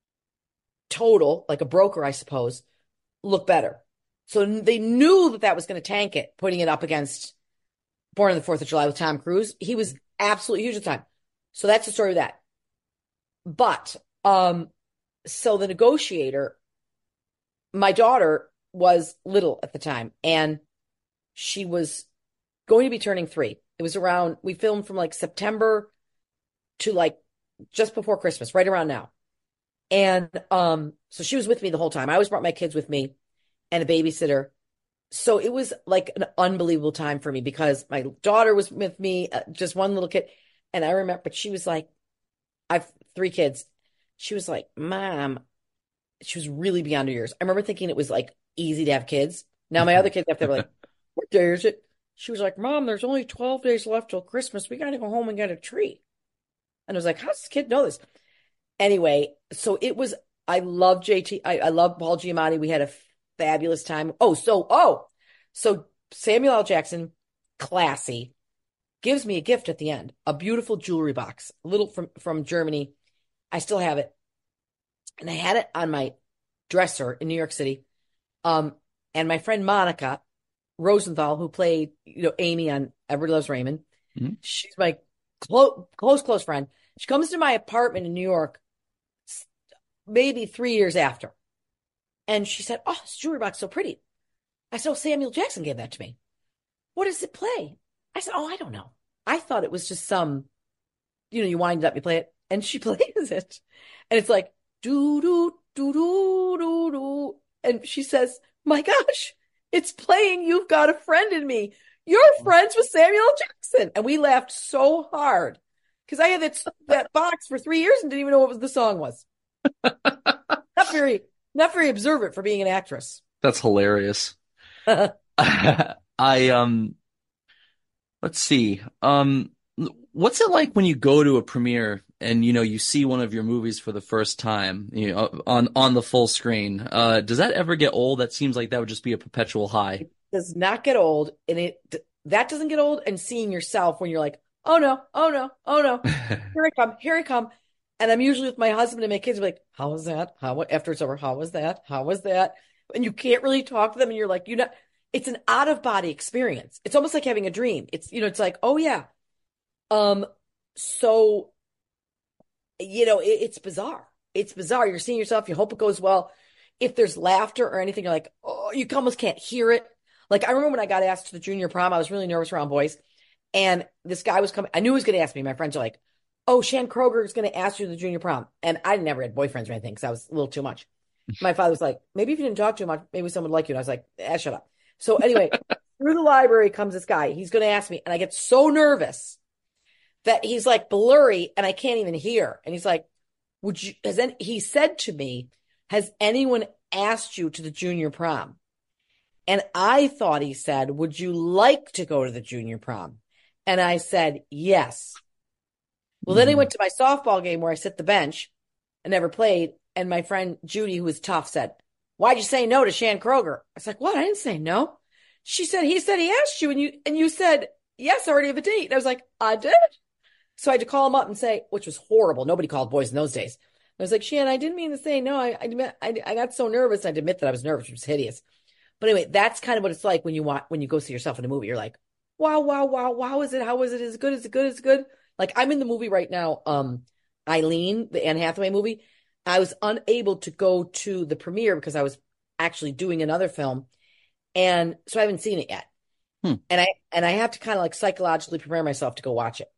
total, like a broker, I suppose, look better. So they knew that that was going to tank it, putting it up against Born on the fourth of July with Tom Cruise. He was absolutely huge at the time. So that's the story of that. But, um, so The Negotiator, my daughter was little at the time, and she was going to be turning three. It was around, we filmed from like September to like just before Christmas, right around now. And um, so she was with me the whole time. I always brought my kids with me and a babysitter. So it was like an unbelievable time for me because my daughter was with me, uh, just one little kid. And I remember, but she was like, I've three kids. She was like, Mom, she was really beyond her years. I remember thinking it was like easy to have kids. Now my other kids have to be like, what day is it? She was like, Mom, there's only twelve days left till Christmas. We got to go home and get a tree. And I was like, how does this kid know this? Anyway, so it was, I love J T. I, I love Paul Giamatti. We had a fabulous time. Oh, so, oh, so Samuel L. Jackson, classy, gives me a gift at the end, a beautiful jewelry box, a little from, from Germany. I still have it. And I had it on my dresser in New York City. Um, and my friend Monica Rosenthal, who played, you know, Amy on Everybody Loves Raymond, mm-hmm. she's my close, close, close friend. She comes to my apartment in New York maybe three years after. And she said, oh, this jewelry box is so pretty. I said, oh, Samuel Jackson gave that to me. What does it play? I said, oh, I don't know. I thought it was just some, you know, you wind it up, you play it, and she plays it. And it's like, do, do, do, do, do, do. And she says, my gosh, it's playing You've Got a Friend in Me. You're friends with Samuel L. Jackson. And we laughed so hard because I had that, that box for three years and didn't even know what was the song was. Not very, not very observant for being an actress. That's hilarious. I, um, let's see. Um, what's it like when you go to a premiere and, you know, you see one of your movies for the first time, you know, on, on the full screen? Uh, does that ever get old? That seems like that would just be a perpetual high. It does not get old. And it, that doesn't get old. And seeing yourself when you're like, oh no, oh no, oh no, here I come, here I come. And I'm usually with my husband and my kids are like, how was that? How, after it's over, how was that? How was that? And you can't really talk to them. And you're like, you know, it's an out of body experience. It's almost like having a dream. It's, you know, it's like, oh yeah. Um, so, you know, it, it's bizarre. It's bizarre. You're seeing yourself. You hope it goes well. If there's laughter or anything, you're like, oh, you almost can't hear it. Like I remember when I got asked to the junior prom, I was really nervous around boys. And this guy was coming. I knew he was going to ask me. My friends are like, oh, Shan Kroger is going to ask you to the junior prom. And I never had boyfriends or anything because I was a little too much. My father was like, maybe if you didn't talk too much, maybe someone would like you. And I was like, eh, shut up. So anyway, through the library comes this guy. He's going to ask me. And I get so nervous that he's like blurry and I can't even hear. And he's like, would you, has any, he said to me, has anyone asked you to the junior prom? And I thought he said, would you like to go to the junior prom? And I said, yes. Well, then I went to my softball game where I sit the bench and never played. And my friend Judy, who was tough, said, why'd you say no to Shan Kroger? I was like, what? I didn't say no. She said, he said he asked you and you, and you said, yes, I already have a date. And I was like, I did. So I had to call him up and say, which was horrible. Nobody called boys in those days. I was like, Shan, I didn't mean to say no. I, I, I, I got so nervous. I'd admit that I was nervous, which was hideous. But anyway, that's kind of what it's like when you want, when you go see yourself in a movie. You're like, wow, wow, wow, wow. Is it? How is it? Is it good? Is it good? Is it good? Like I'm in the movie right now. Um, Eileen, the Anne Hathaway movie. I was unable to go to the premiere because I was actually doing another film. And so I haven't seen it yet. Hmm. And I, and I have to kind of like psychologically prepare myself to go watch it.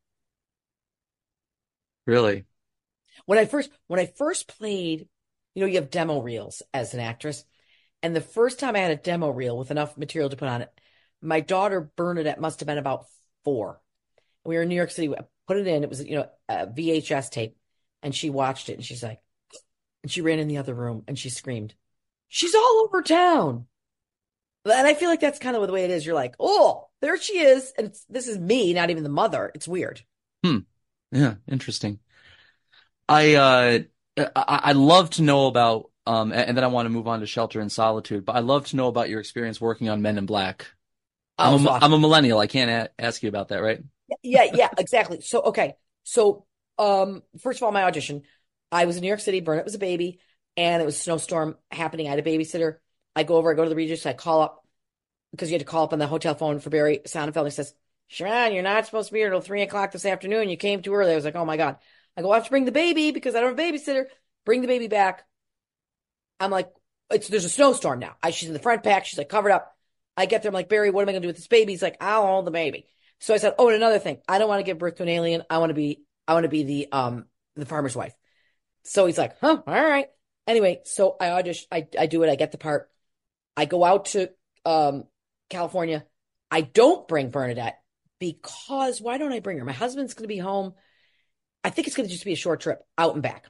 Really? When I first, when I first played, you know, you have demo reels as an actress. And the first time I had a demo reel with enough material to put on it, my daughter Bernadette must have been about four. We were in New York City. I put it in. It was, you know, a V H S tape. And she watched it and she's like, and she ran in the other room and she screamed, she's all over town. And I feel like that's kind of the way it is. You're like, oh, there she is. And it's, this is me, not even the mother. It's weird. Hmm. Yeah. Interesting. I, uh, I, I love to know about, um, and then I want to move on to Shelter in Solitude, but I love to know about your experience working on Men in Black. Oh, I'm a, awesome. I'm a millennial. I can't a- ask you about that, right? Yeah, yeah, exactly. So, okay. So, um, first of all, my audition, I was in New York City. Bernadette was a baby and it was a snowstorm happening. I had a babysitter. I go over, I go to the Regis, I call up because you had to call up on the hotel phone for Barry Sonnenfeld. He says, Sharon, you're not supposed to be here till three o'clock this afternoon. You came too early. I was like, oh my God. I go, I have to bring the baby because I don't have a babysitter. Bring the baby back. I'm like, it's there's a snowstorm now. I, she's in the front pack. She's like covered up. I get there. I'm like, Barry, what am I going to do with this baby? He's like, I'll hold the baby. So I said, oh, and another thing, I don't want to give birth to an alien. I want to be, I want to be the, um, the farmer's wife. So he's like, huh, all right. Anyway, so I audition, I, I do it. I get the part. I go out to, um, California. I don't bring Bernadette because why don't I bring her? My husband's going to be home. I think it's going to just be a short trip out and back.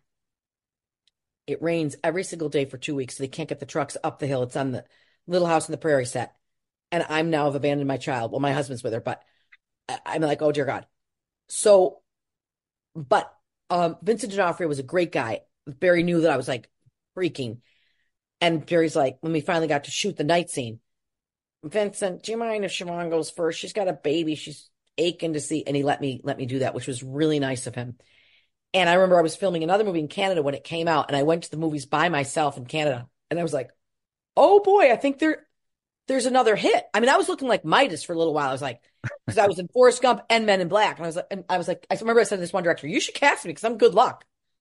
It rains every single day for two weeks. So they can't get the trucks up the hill. It's on the Little House on the Prairie set. And I'm now have abandoned my child. Well, my husband's with her, but I'm like, oh dear God. So, but um, Vincent D'Onofrio was a great guy. Barry knew that I was like freaking. And Barry's like, when we finally got to shoot the night scene, Vincent, do you mind if Siobhan goes first? She's got a baby. She's aching to see. And he let me, let me do that, which was really nice of him. And I remember I was filming another movie in Canada when it came out, and I went to the movies by myself in Canada. And I was like, oh boy, I think there, there's another hit. I mean, I was looking like Midas for a little while. I was like, because I was in Forrest Gump and Men in Black. And I was like, and I was like, I remember I said to this one director, you should cast me because I'm good luck.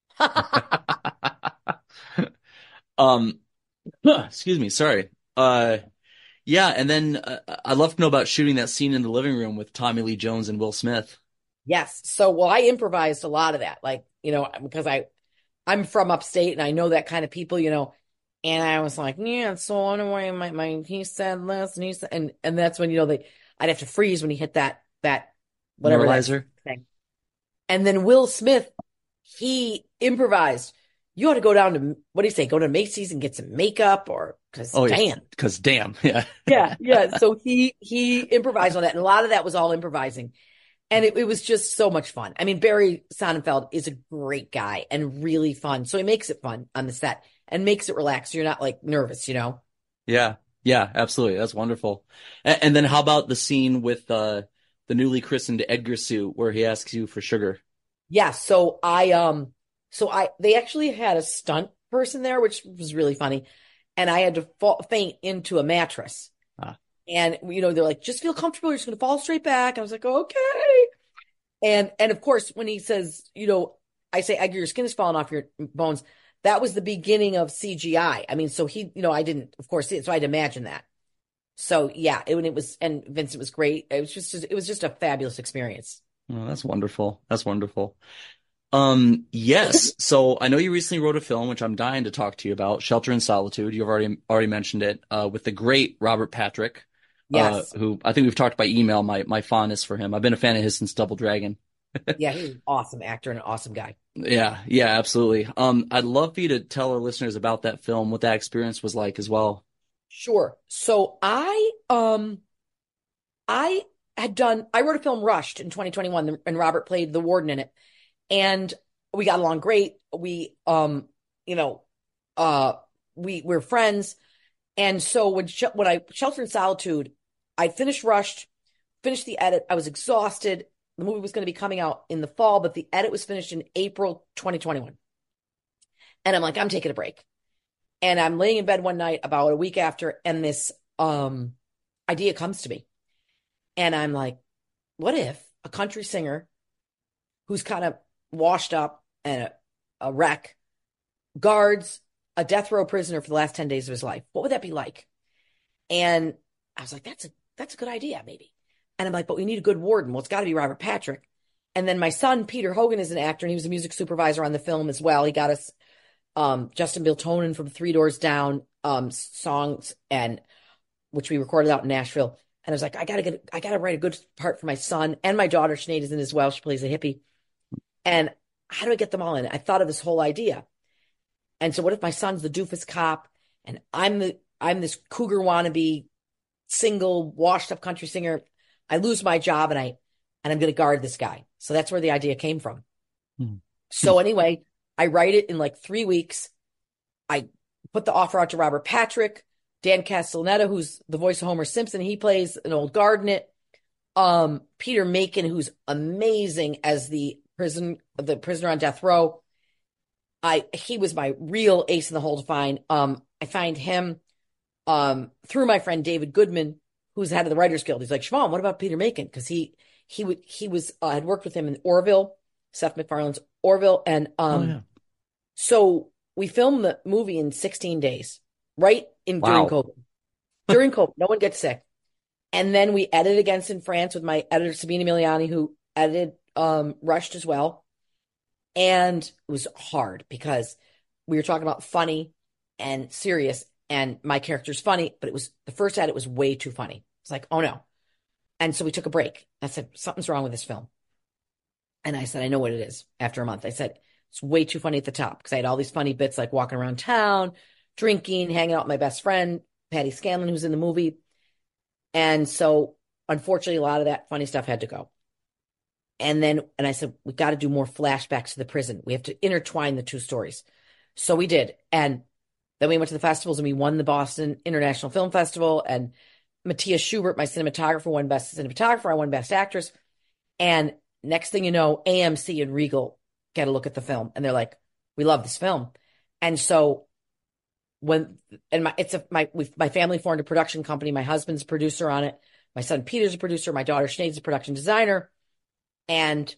um, excuse me. Sorry. Uh, yeah. And then uh, I'd love to know about shooting that scene in the living room with Tommy Lee Jones and Will Smith. Yes. So, well, I improvised a lot of that, like, you know, because I, I'm from upstate and I know that kind of people, you know, and I was like, yeah, so anyway, my, my, he said this and he said, and, and that's when, you know, they, I'd have to freeze when he hit that, that, whatever that thing. And then Will Smith, he improvised. You ought to go down to, what do you say? Go to Macy's and get some makeup or, cause oh, damn. Cause damn. Yeah. yeah. Yeah. So he, he improvised on that. And a lot of that was all improvising. And it, it was just so much fun. I mean, Barry Sonnenfeld is a great guy and really fun. So he makes it fun on the set and makes it relaxed. So you're not like nervous, you know? Yeah. Yeah, absolutely. That's wonderful. And, and then how about the scene with uh, the newly christened Edgar suit where he asks you for sugar? Yeah. So I, um, so I, they actually had a stunt person there, which was really funny. And I had to fall, faint into a mattress. Ah. And, you know, they're like, just feel comfortable. You're just going to fall straight back. I was like, okay. And, and of course, when he says, you know, I say, Edgar, your skin is falling off your bones. That was the beginning of C G I. I mean, so he, you know, I didn't, of course, see it. So I'd imagine that. So yeah, it, it was, and Vincent was great. It was just, it was just a fabulous experience. Oh, that's wonderful. That's wonderful. Um, yes. So I know you recently wrote a film, which I'm dying to talk to you about, Shelter in Solitude. You've already, already mentioned it, uh, with the great Robert Patrick. Yes. Uh, who I think we've talked by email, my, my fondness for him. I've been a fan of his since Double Dragon. Yeah, he's an awesome actor and an awesome guy. Yeah, yeah, absolutely. Um, I'd love for you to tell our listeners about that film, what that experience was like as well. Sure. So I, um, I had done, I wrote a film, Rushed, in twenty twenty-one, and Robert played the warden in it. And we got along great. We, um, you know, uh, we, we're friends. And so when, when I Shelter in Solitude, I finished Rushed, finished the edit. I was exhausted. The movie was going to be coming out in the fall, but the edit was finished in April twenty twenty-one. And I'm like, I'm taking a break. And I'm laying in bed one night about a week after, and this um, idea comes to me. And I'm like, what if a country singer who's kind of washed up and a, a wreck guards a death row prisoner for the last ten days of his life? What would that be like? And I was like, that's a, that's a good idea, maybe. And I'm like, but we need a good warden. Well, it's got to be Robert Patrick. And then my son, Peter Hogan, is an actor, and he was a music supervisor on the film as well. He got us um, Justin Biltonen from Three Doors Down um, songs, and which we recorded out in Nashville. And I was like, I gotta get, I gotta write a good part for my son, and my daughter Sinead is in as well. She plays a hippie. And how do I get them all in? I thought of this whole idea. And so, what if my son's the doofus cop, and I'm the I'm this cougar wannabe, single, washed up country singer? I lose my job, and I and I'm going to guard this guy. So that's where the idea came from. Mm-hmm. So anyway, I write it in like three weeks. I put the offer out to Robert Patrick, Dan Castellaneta, who's the voice of Homer Simpson. He plays an old guard in it. Um, Peter Macon, who's amazing as the prison the prisoner on death row. I he was my real ace in the hole to find. Um, I find him um, through my friend David Goodman, who's the head of the Writers Guild. He's like, Siobhan, what about Peter Macon? Because he he would he was uh, had worked with him in Orville, Seth MacFarlane's Orville, and um, oh, yeah. So we filmed the movie in sixteen days, right in wow. during COVID. During COVID, no one gets sick, and then we edited against in France with my editor Sabine Emiliani, who edited um, Rushed as well. And it was hard because we were talking about funny and serious, and my character's funny, but it was the first edit was way too funny. It's like, oh no. And so we took a break. I said, something's wrong with this film. And I said, I know what it is after a month. I said, it's way too funny at the top because I had all these funny bits like walking around town, drinking, hanging out with my best friend, Patty Scanlon, who's in the movie. And so unfortunately, a lot of that funny stuff had to go. And then, and I said, we got to do more flashbacks to the prison. We have to intertwine the two stories. So we did. And then we went to the festivals and we won the Boston International Film Festival. And Matthias Schubert, my cinematographer, won Best Cinematographer. I won Best Actress. And next thing you know, A M C and Regal get a look at the film. And they're like, we love this film. And so when, and my, it's a, my, we my family formed a production company. My husband's a producer on it. My son Peter's a producer. My daughter Sinead's a production designer. And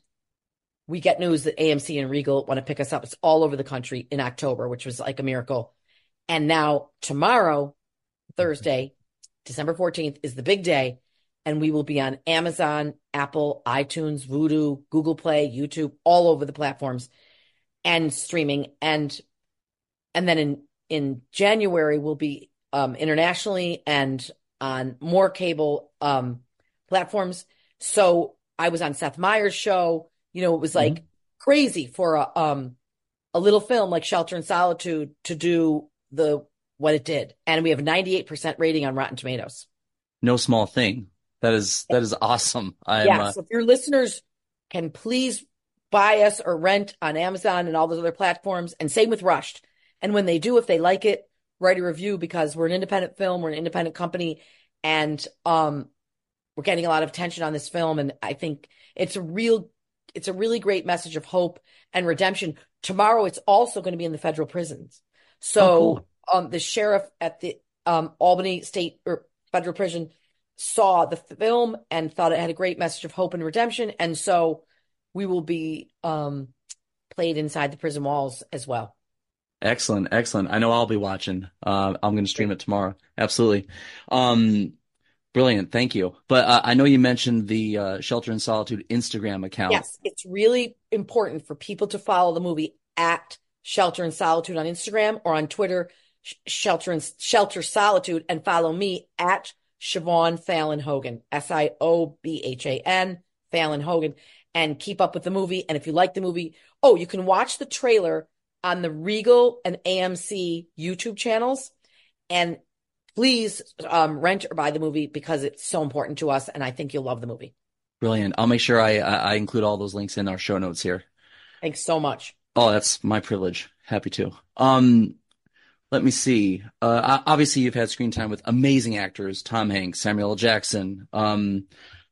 we get news that A M C and Regal want to pick us up. It's all over the country in October, which was like a miracle. And now tomorrow, Thursday, December fourteenth, is the big day. And we will be on Amazon, Apple, iTunes, Vudu, Google Play, YouTube, all over the platforms and streaming. And and then in, in January, we'll be um, internationally and on more cable um, platforms. So I was on Seth Meyers' show. You know, it was like mm-hmm. crazy for a um a little film like Shelter in Solitude to do the what it did. And we have a ninety-eight percent rating on Rotten Tomatoes. No small thing. That is that is awesome. I'm, yeah, uh... so if your listeners can please buy us or rent on Amazon and all those other platforms, and same with Rushed. And when they do, if they like it, write a review, because we're an independent film, we're an independent company, and um we're getting a lot of attention on this film, and I think it's a real, it's a really great message of hope and redemption. Tomorrow, it's also going to be in the federal prisons. So, oh, cool. um, the sheriff at the um, Albany State or Federal Prison saw the film and thought it had a great message of hope and redemption, and so we will be um, played inside the prison walls as well. Excellent, excellent. I know I'll be watching. Uh, I'm going to stream it tomorrow. Absolutely. Um, Brilliant. Thank you. But uh, I know you mentioned the uh, Shelter in Solitude Instagram account. Yes, it's really important for people to follow the movie at Shelter in Solitude on Instagram, or on Twitter, Shelter in Shelter Solitude, and follow me at Siobhan Fallon Hogan, S I O B H A N, Fallon Hogan, and keep up with the movie. And if you like the movie, oh, you can watch the trailer on the Regal and A M C YouTube channels. And please um, rent or buy the movie, because it's so important to us, and I think you'll love the movie. Brilliant. I'll make sure I, I include all those links in our show notes here. Thanks so much. Oh, that's my privilege. Happy to. Um, let me see. Uh, obviously, you've had screen time with amazing actors: Tom Hanks, Samuel L. Jackson, um,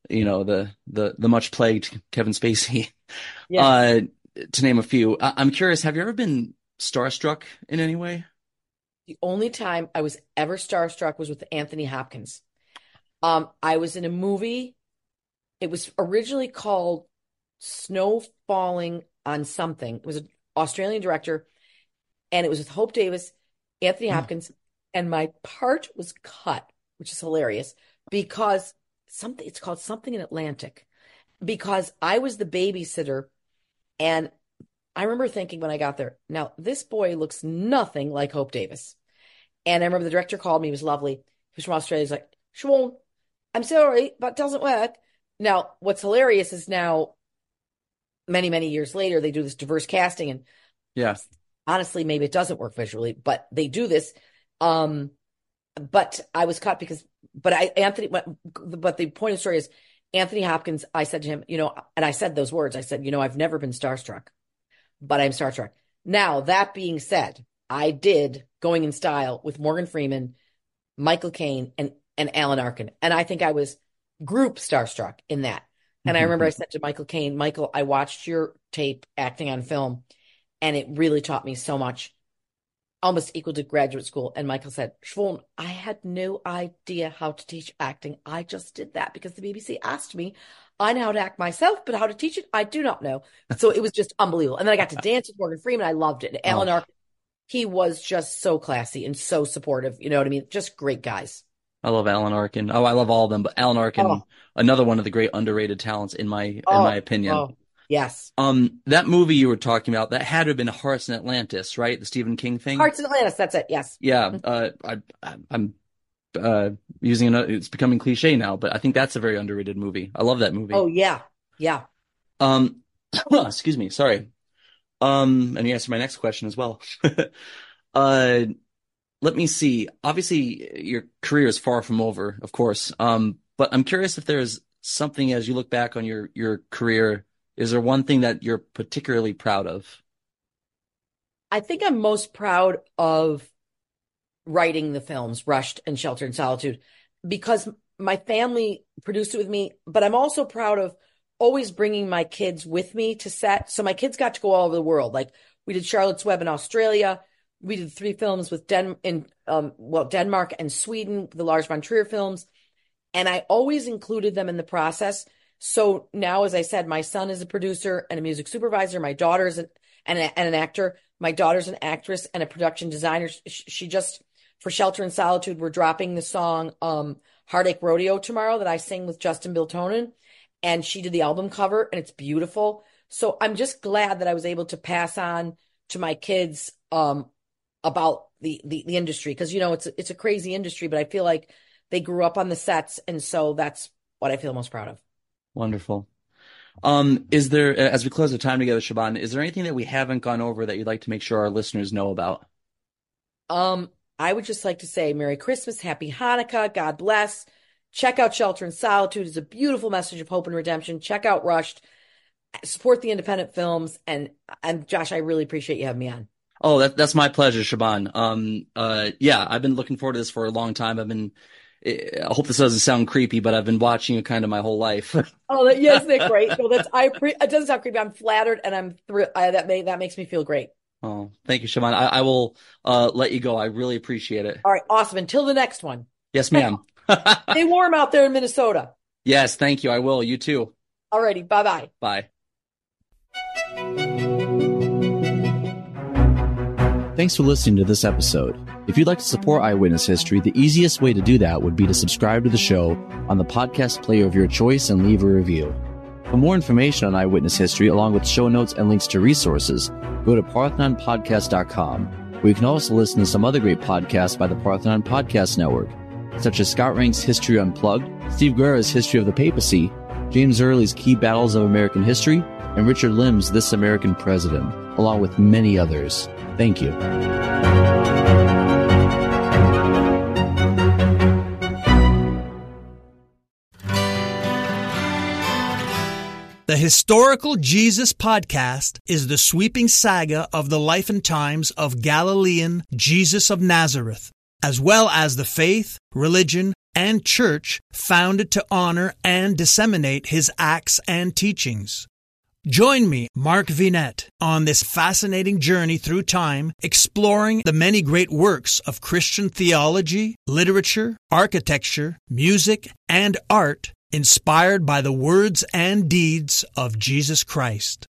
you know, the the the much plagued Kevin Spacey, Yes. uh, to name a few. I- I'm curious, have you ever been starstruck in any way? The only time I was ever starstruck was with Anthony Hopkins. Um, I was in a movie. It was originally called Snow Falling on Something. It was an Australian director, and it was with Hope Davis, Anthony Hopkins, and my part was cut, which is hilarious because something, it's called Something in Atlantic, because I was the babysitter. And I remember thinking when I got there, now this boy looks nothing like Hope Davis. And I remember the director called me. He was lovely. He was from Australia. He's like, Siobhan, I'm sorry, but it doesn't work. Now, what's hilarious is now, many, many years later, they do this diverse casting. And Yeah. honestly, maybe it doesn't work visually, but they do this. Um, but I was cut because, but I, Anthony, but, but the point of the story is Anthony Hopkins, I said to him, you know, and I said those words, I said, you know, I've never been starstruck, but I'm starstruck. Now, that being said, I did Going in Style with Morgan Freeman, Michael Caine, and, and Alan Arkin. And I think I was group starstruck in that. And I remember I said to Michael Caine, Michael, I watched your tape acting on film, and it really taught me so much, almost equal to graduate school. And Michael said, Siobhan, I had no idea how to teach acting. I just did that because the B B C asked me. I know how to act myself, but how to teach it, I do not know. So it was just unbelievable. And then I got to dance with Morgan Freeman. I loved it. And Alan Oh. Arkin, he was just so classy and so supportive. You know what I mean? Just great guys. I love Alan Arkin. Oh, I love all of them, but Alan Arkin, Oh. another one of the great underrated talents in my in Oh, my opinion. oh, yes. Um, that movie you were talking about, that had to have been Hearts in Atlantis, right? The Stephen King thing. Hearts in Atlantis. That's it. Yes. Yeah. Uh, I, I I'm uh using it. It's becoming cliche now, but I think that's a very underrated movie. I love that movie. Oh, yeah. Yeah. Um, excuse me. Sorry. Um, and you answered my next question as well. uh. Let me see. Obviously, your career is far from over, of course. Um, but I'm curious if there's something as you look back on your your career, is there one thing that you're particularly proud of? I think I'm most proud of writing the films Rushed and Shelter in Solitude because my family produced it with me, but I'm also proud of always bringing my kids with me to set. So my kids got to go all over the world. Like we did Charlotte's Web in Australia. We did three films with Den in um well Denmark and Sweden, the Lars von Trier films, and I always included them in the process. So now, as I said, my son is a producer and a music supervisor. My daughter's an and, a, and an actor. My daughter's an actress and a production designer. She, she just for Shelter in Solitude, we're dropping the song um Heartache Rodeo tomorrow that I sing with Justin Biltonen, and she did the album cover, and it's beautiful. So I'm just glad that I was able to pass on to my kids um. about the, the, the industry. Cause you know, it's, it's a crazy industry, but I feel like they grew up on the sets. And so that's what I feel most proud of. Wonderful. Um, is there, as we close the time together, Siobhan, is there anything that we haven't gone over that you'd like to make sure our listeners know about? Um, I would just like to say Merry Christmas, Happy Hanukkah, God bless. Check out Shelter in Solitude. It's a beautiful message of hope and redemption. Check out Rushed, support the independent films. And, and Josh, I really appreciate you having me on. Oh, that, that's my pleasure, Siobhan. Um, uh, yeah, I've been looking forward to this for a long time. I've been, I hope this doesn't sound creepy, but I've been watching you kind of my whole life. Oh, that, yes, Nick, great. No, that's, I, pre- it doesn't sound creepy. I'm flattered and I'm thrilled. I, that may, that makes me feel great. Oh, thank you, Siobhan. I, I will, uh, let you go. I really appreciate it. All right. Awesome. Until the next one. Yes, ma'am. Stay warm out there in Minnesota. Yes, thank you. I will. You too. All righty. Bye-bye. Bye. Thanks for listening to this episode. If you'd like to support Eyewitness History, the easiest way to do that would be to subscribe to the show on the podcast player of your choice and leave a review. For more information on Eyewitness History, along with show notes and links to resources, go to parthenon podcast dot com, where you can also listen to some other great podcasts by the Parthenon Podcast Network, such as Scott Rank's History Unplugged, Steve Guerra's History of the Papacy, James Early's Key Battles of American History, and Richard Lim's This American President, along with many others. Thank you. The Historical Jesus Podcast is the sweeping saga of the life and times of Galilean Jesus of Nazareth, as well as the faith, religion, and church founded to honor and disseminate his acts and teachings. Join me, Mark Vinette, on this fascinating journey through time, exploring the many great works of Christian theology, literature, architecture, music, and art inspired by the words and deeds of Jesus Christ.